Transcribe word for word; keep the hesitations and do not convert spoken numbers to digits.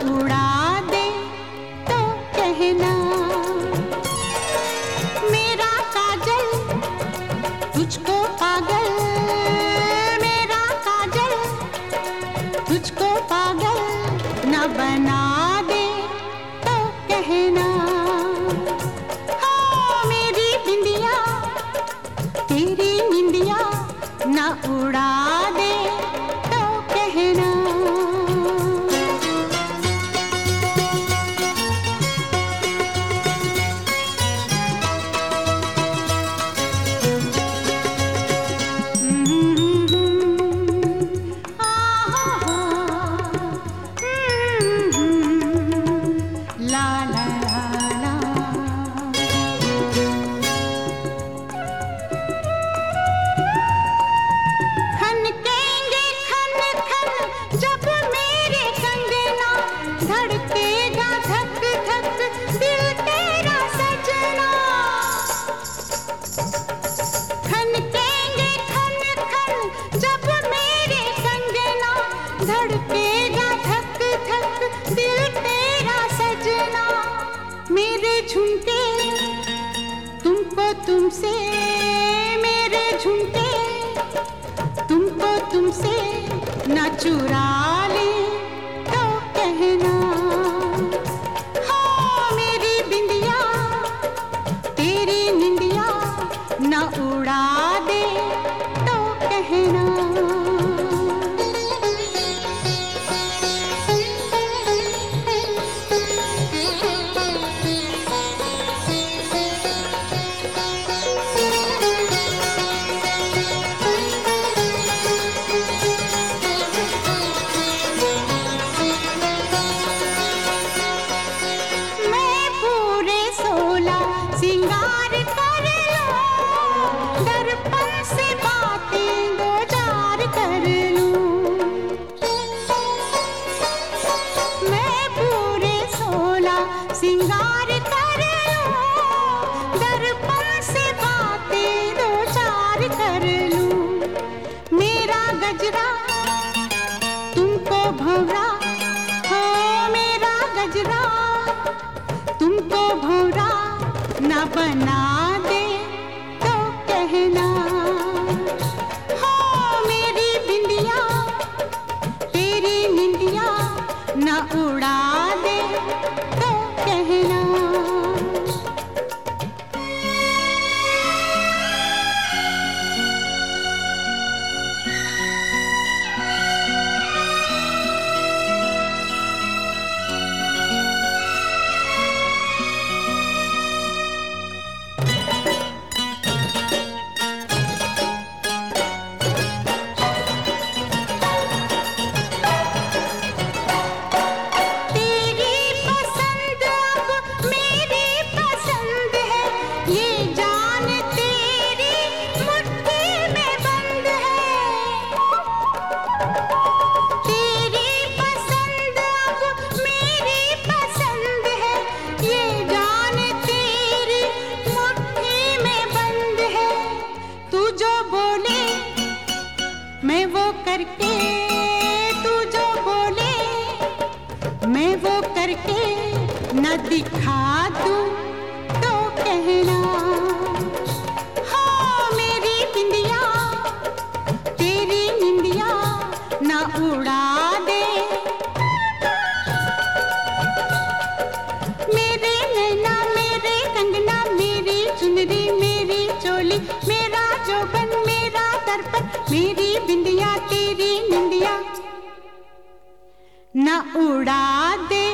उड़ा दे तो कहना। मेरा काजल तुझको पागल, मेरा काजल तुझको पागल न बना दे तो कहना। हाँ मेरी बिंदिया तेरी निंदिया न उड़ा दे तो कहना। ला ला ला खनकेंगे खन खन जब मेरे कंगना, धड़केगा धक धक दिल तेरा सजना। खनकेंगे खन खन जब मेरे कंगना, धड़केगा धक धक दिल तेरा सजना। मेरे झुमके तुमको तुमसे, मेरे झुमके तुमको तुमसे न चुरा ले तो कहना। हाँ मेरी बिंदिया तेरी निंदिया न उड़ा दे तो कहना। सिंगार कर लो दर्पण से बातें दो चार कर लूं। मैं पूरे सोला सिंगार कर लो दर्पण से बातें दो चार कर लूं। मेरा गजरा तुमको भंवरा, हो मेरा गजरा तुमको भंवरा न बना दे तो कहना। हाँ मेरी बिंदिया तेरी निंदिया न उड़ा दे तो कहना। मैं वो करके तू जो बोले मैं वो करके न दिखा दूं तो कहना। हाँ मेरी बिंदिया तेरी निंदिया न उड़ा दे। मेरे नैना मेरे कंगना मेरी चुनरी मेरी चोली, मेरा जोबन मेरा दर्पण मेरी बिंदिया तेरी निंदिया न उड़ा दे।